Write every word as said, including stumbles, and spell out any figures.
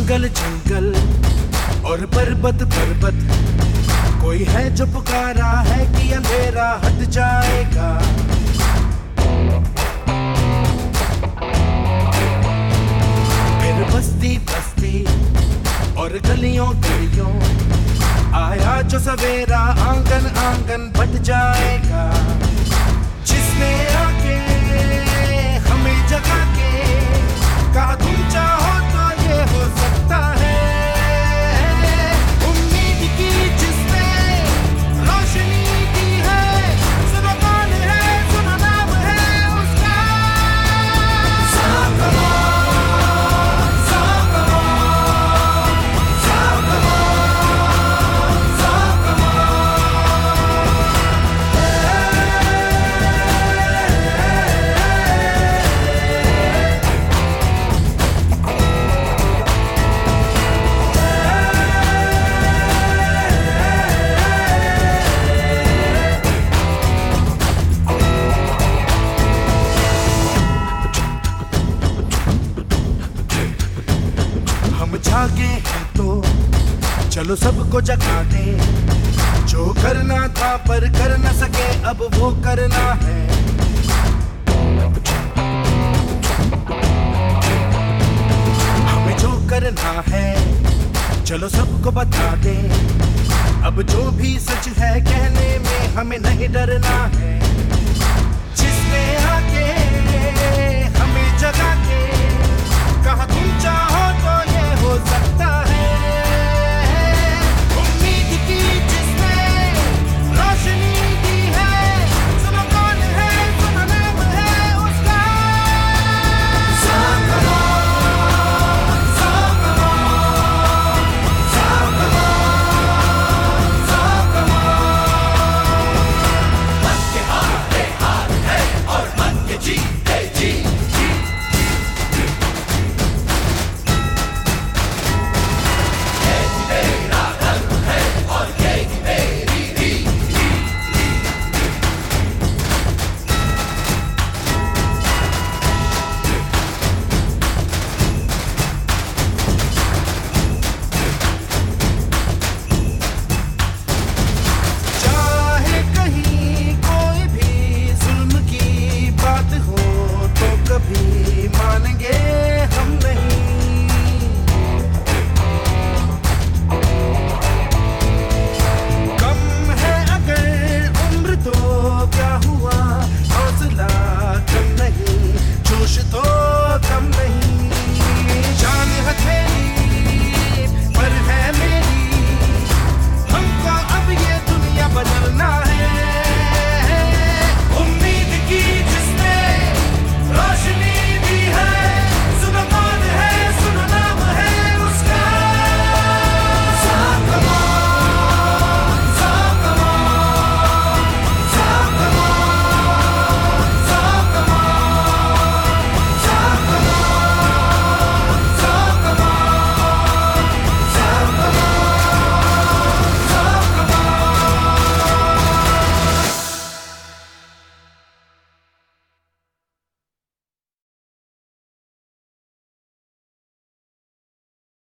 जंगल जंगल और पर्वत पर्वत, कोई है जो पुकारा है कि अंधेरा हट जाएगा। फिर बस्ती बस्ती और गलियों गलियों आया जो सवेरा, आंगन आंगन बट जाएगा। जिसने आके हमें जगा के कहा तुम चाहो तो ये हो सकता है। उम्मीद की जिसने रोशनी दी है, सुनो कौन है, सुनो नाम है उसका। जागे हैं तो चलो सबको जगा दे, जो करना था पर कर न सके अब वो करना है। हमें जो करना है चलो सबको बता दे, अब जो भी सच है कहने में हमें नहीं डरना है। जिसने आके